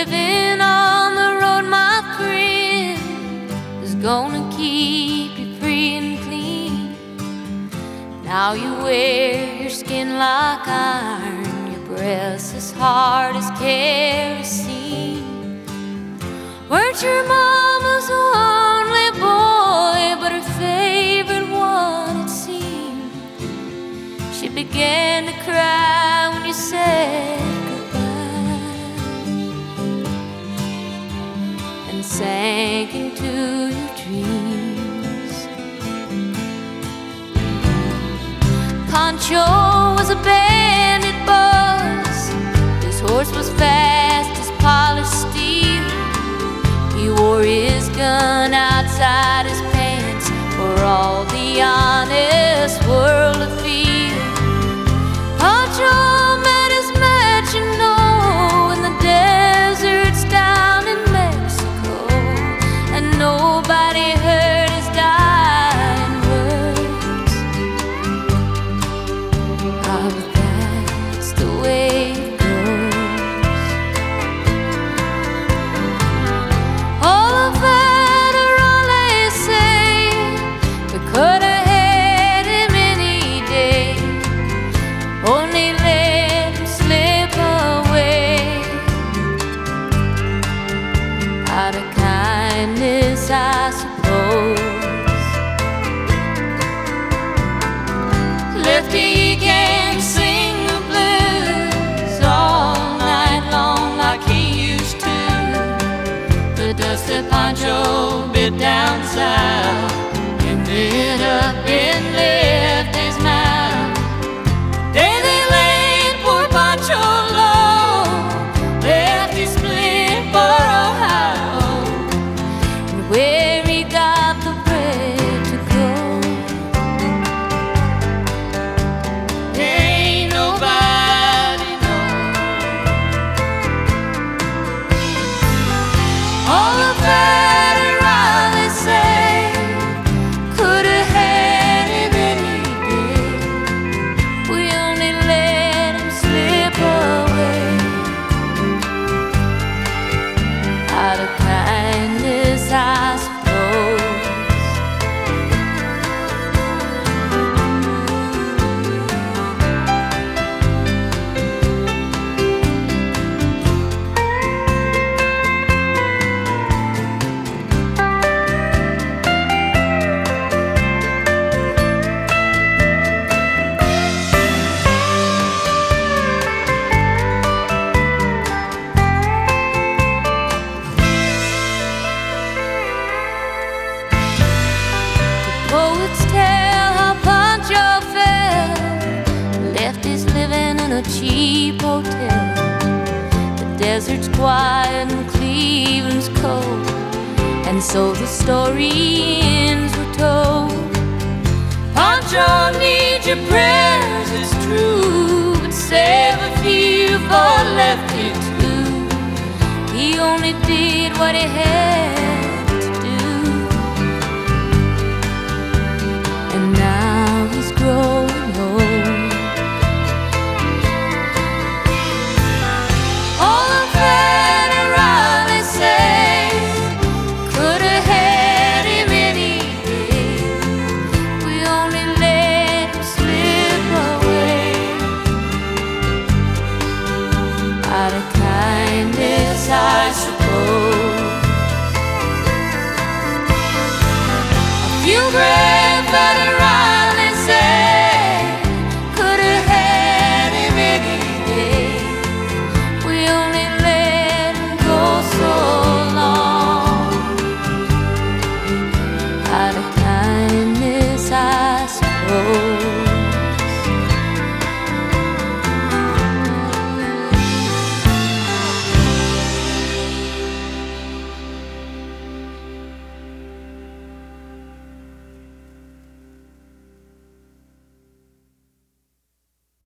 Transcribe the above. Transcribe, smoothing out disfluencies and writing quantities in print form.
living on the road, my friend, is gonna keep you free and clean. Now you wear your skin like iron, your breath's as hard as kerosene. Weren't your mama's only boy, but her favorite one, it seemed. She began to cry when you said sank into your dreams. Pancho was a bandit boss. His horse was fast as polished steel. He wore his gun outside his pants for all the honest world to feel. Pancho met his match, you know, in the deserts down in Mexico. Nobody heard his dying words. Ah, but that's the way it goes. All of that are all they say. We could have had him any day, only let him slip away. Out of kindness, I suppose. Lefty can't sing the blues all night long like he used to. The dusty Pancho bit down south, ended up in Lefty's mouth. Day they laid poor Pancho low, Lefty split for Ohio, where he got the bread to go. Ain't nobody know. All of that around they say, could have had him any day. We only let him slip away. Out of kindness, I suppose. Poets tell how Pancho fell, left his living in a cheap hotel. The desert's quiet and Cleveland's cold, and so the story ends were told. Pancho needs your prayers, it's true, but save a few for Lefty too. He only did what he had. Growing old. All of that around they say, could have had him any day. We only let him slip away. Out of kindness, I suppose. A few grave veterans